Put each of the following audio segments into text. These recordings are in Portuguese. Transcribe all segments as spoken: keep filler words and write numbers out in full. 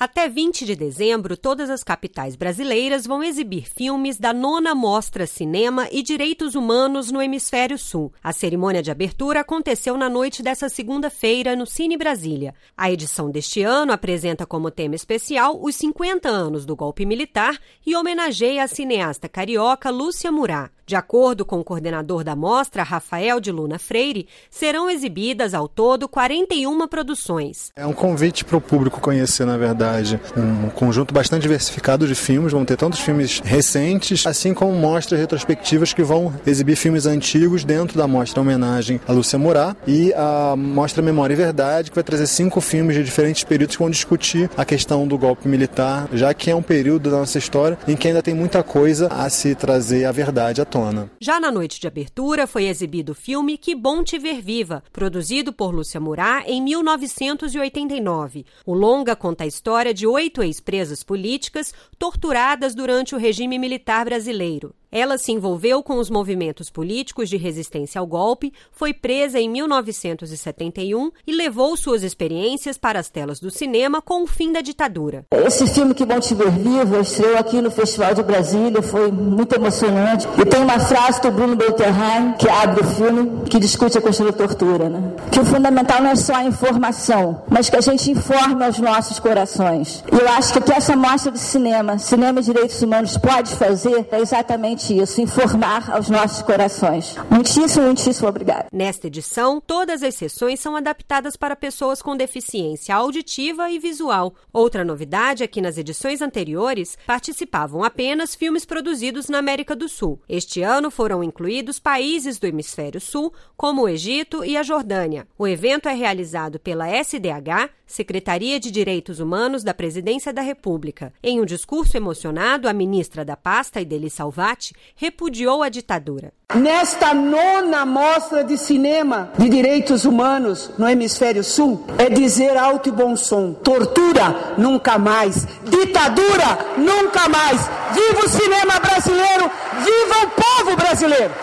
Até vinte de dezembro, todas as capitais brasileiras vão exibir filmes da nona Mostra Cinema e Direitos Humanos no Hemisfério Sul. A cerimônia de abertura aconteceu na noite dessa segunda-feira no Cine Brasília. A edição deste ano apresenta como tema especial os cinquenta anos do golpe militar e homenageia a cineasta carioca Lúcia Murat. De acordo com o coordenador da mostra, Rafael de Luna Freire, serão exibidas ao todo quarenta e uma produções. É um convite para o público conhecer, na verdade, um conjunto bastante diversificado de filmes. Vão ter tantos filmes recentes, assim como mostras retrospectivas que vão exibir filmes antigos dentro da mostra homenagem a Lúcia Murat, e a mostra Memória e Verdade, que vai trazer cinco filmes de diferentes períodos que vão discutir a questão do golpe militar, já que é um período da nossa história em que ainda tem muita coisa a se trazer a verdade à tona. Já na noite de abertura foi exibido o filme Que Bom Te Ver Viva, produzido por Lúcia Murat em mil novecentos e oitenta e nove. O longa conta a história de oito ex-presas políticas torturadas durante o regime militar brasileiro. Ela se envolveu com os movimentos políticos de resistência ao golpe, foi presa em mil novecentos e setenta e um e levou suas experiências para as telas do cinema com o fim da ditadura. Esse filme Que Bom Te Ver Viva estreou aqui no Festival de Brasília, foi muito emocionante. E tem uma frase do Bruno Belterrain, que abre o filme, que discute a questão da tortura, né? Que o fundamental não é só a informação, mas que a gente informe aos nossos corações. E eu acho que o que essa mostra de cinema, Cinema e Direitos Humanos, pode fazer é exatamente isso, informar aos nossos corações. Muitíssimo, muitíssimo obrigada. Nesta edição, todas as sessões são adaptadas para pessoas com deficiência auditiva e visual. Outra novidade é que nas edições anteriores participavam apenas filmes produzidos na América do Sul. Este ano foram incluídos países do Hemisfério Sul, como o Egito e a Jordânia. O evento é realizado pela S D H, Secretaria de Direitos Humanos da Presidência da República. Em um discurso emocionado, a ministra da pasta, Idely Salvati, repudiou a ditadura. Nesta nona mostra de cinema de direitos humanos no Hemisfério Sul, é dizer alto e bom som: tortura, nunca mais. Ditadura, nunca mais. Viva o cinema brasileiro, viva o povo brasileiro!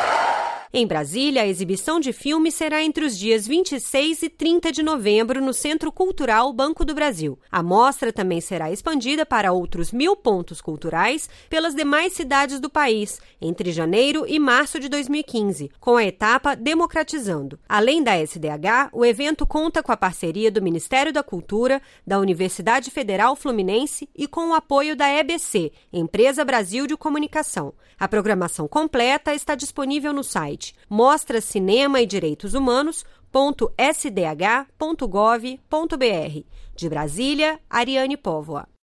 Em Brasília, a exibição de filmes será entre os dias vinte e seis e trinta de novembro no Centro Cultural Banco do Brasil. A mostra também será expandida para outros mil pontos culturais pelas demais cidades do país, entre janeiro e março de dois mil e quinze, com a etapa Democratizando. Além da S D H, o evento conta com a parceria do Ministério da Cultura, da Universidade Federal Fluminense e com o apoio da E B C, Empresa Brasil de Comunicação. A programação completa está disponível no site mostra cinema e direitos humanos ponto s d h ponto gov ponto b r. De Brasília, Ariane Póvoa.